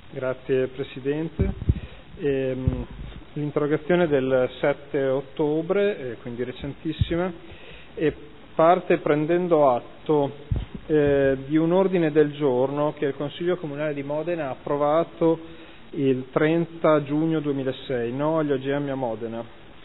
Grazie Presidente. L'interrogazione del 7 ottobre, quindi recentissima, parte prendendo atto di un ordine del giorno che il Consiglio Comunale di Modena ha approvato il 30 giugno 2006, no agli OGM a Modena,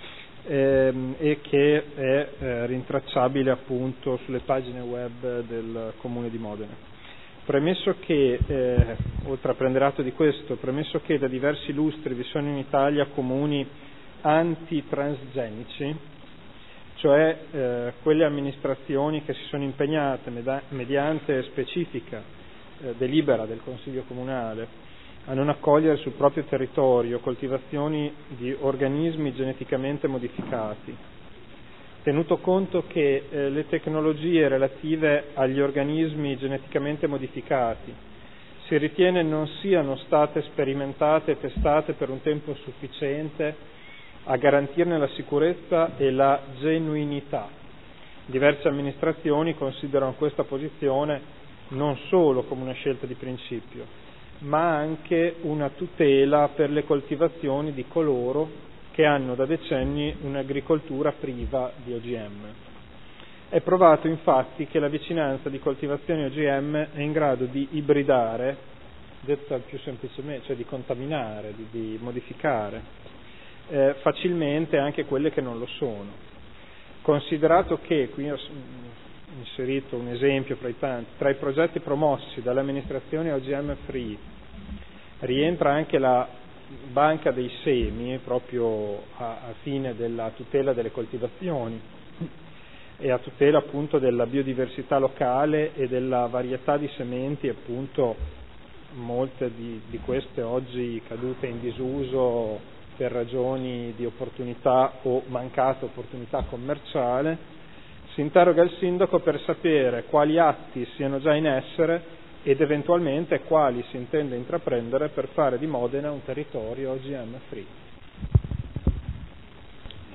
e che è rintracciabile appunto sulle pagine web del Comune di Modena. Premesso che, oltre a prendere atto di questo, premesso che da diversi lustri vi sono in Italia comuni antitransgenici, cioè quelle amministrazioni che si sono impegnate mediante specifica delibera del Consiglio Comunale a non accogliere sul proprio territorio coltivazioni di organismi geneticamente modificati, tenuto conto che le tecnologie relative agli organismi geneticamente modificati si ritiene non siano state sperimentate e testate per un tempo sufficiente a garantirne la sicurezza e la genuinità. Diverse amministrazioni considerano questa posizione non solo come una scelta di principio, ma anche una tutela per le coltivazioni di coloro che hanno da decenni un'agricoltura priva di OGM. È provato infatti che la vicinanza di coltivazioni OGM è in grado di ibridare, detta più semplicemente, cioè di contaminare, di modificare facilmente anche quelle che non lo sono. Considerato che, qui ho inserito un esempio fra i tanti, tra i progetti promossi dalle amministrazioni OGM free rientra anche la banca dei semi, proprio a fine della tutela delle coltivazioni e a tutela appunto della biodiversità locale e della varietà di sementi, appunto molte di queste oggi cadute in disuso per ragioni di opportunità o mancata opportunità commerciale. Si interroga il sindaco per sapere quali atti siano già in essere ed eventualmente quali si intende intraprendere per fare di Modena un territorio OGM free.